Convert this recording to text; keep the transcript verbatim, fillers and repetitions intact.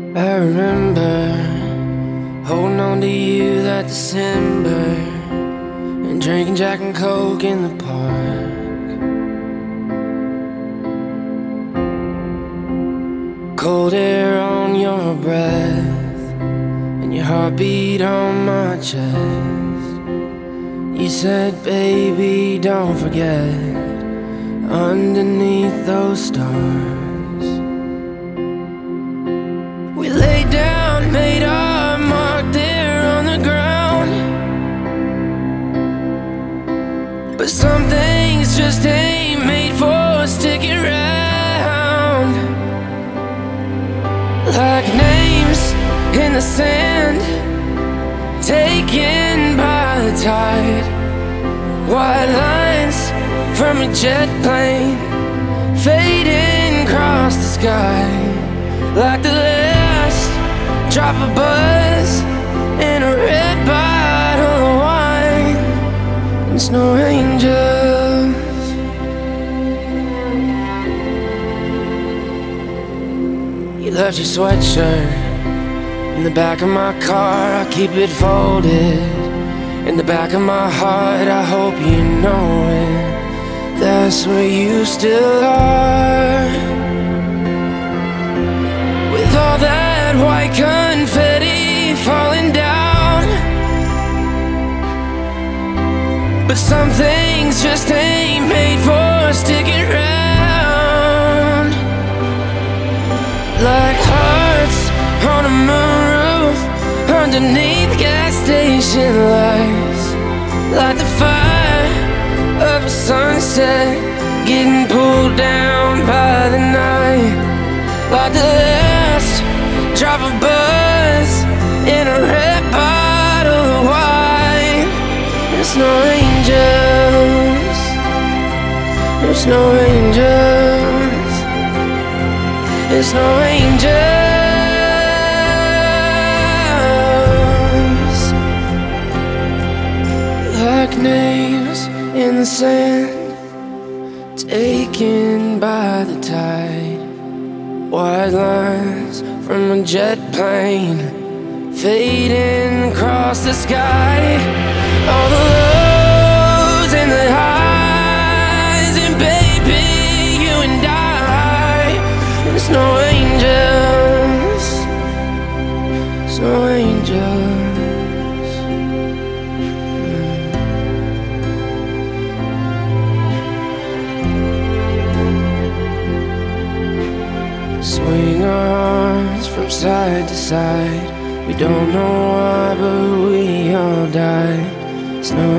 I remember holding on to you that December and drinking Jack and Coke in the park. Cold air on your breath and your heartbeat on my chest. You said, baby, don't forget, underneath those stars we laid down, made our mark there on the ground. But some things just ain't made for sticking around. Like names in the sand, taken by the tide. White lines from a jet plane, fading across the sky. Like the last drop of buzz in a red bottle of wine and snow angels. You left your sweatshirt in the back of my car. I keep it folded in the back of my heart. I hope you know it, that's where you still are. With all that white confetti falling down. But some things just ain't made for sticking around. Like hearts on a moon roof underneath gas station lights. Like the fire of a sunset getting pulled down by the night. Like the last drop of buzz in a red bottle of wine. There's no angels, there's no angels, there's no angels. Like names in the sand, taken by the tide. White lines from a jet plane, fading across the sky. All the lows and the highs, and baby, you and I. There's no angels, there's no angels. Swing our arms from side to side. We don't know why, but we all died. There's no